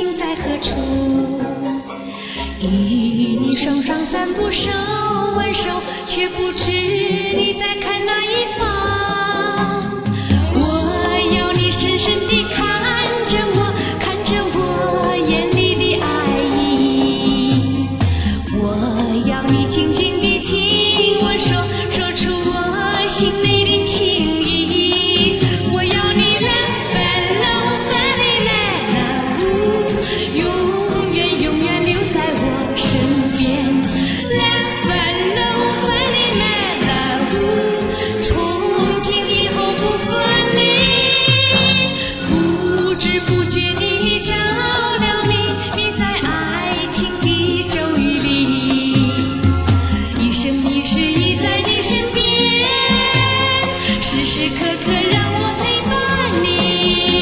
心在何处？一双双散步手挽手，却不知你在看哪一方。我要你深深地看着我，看着我眼里的爱意。我要你静静地听我说，说出我心内的情意。我要你永远永远留在我身边。从今以后不分离。不知不觉地着了迷在爱情的咒语里，一生一世已在你身边，时时刻刻让我陪伴你。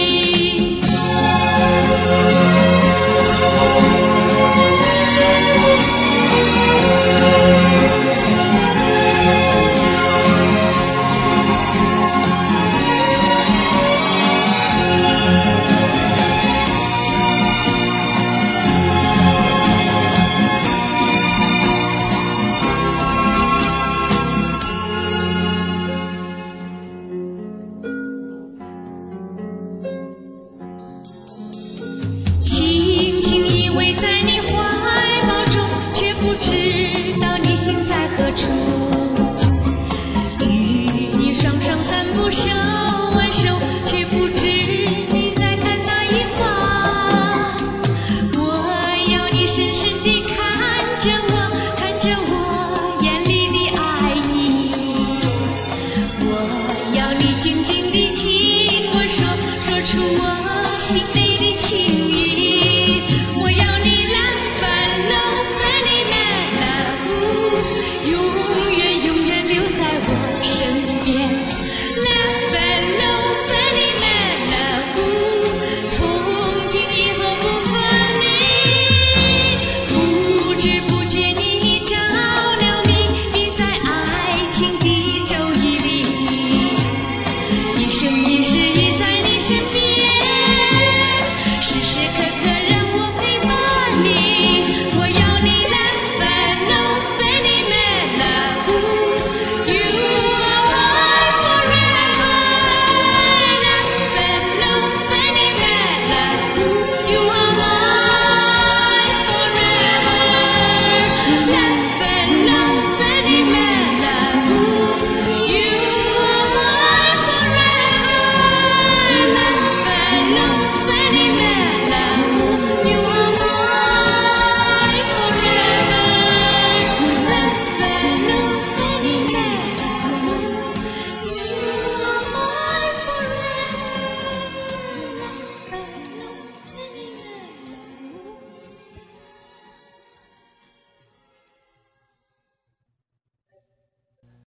轻轻依偎在你怀抱中，却不知道你心在何处。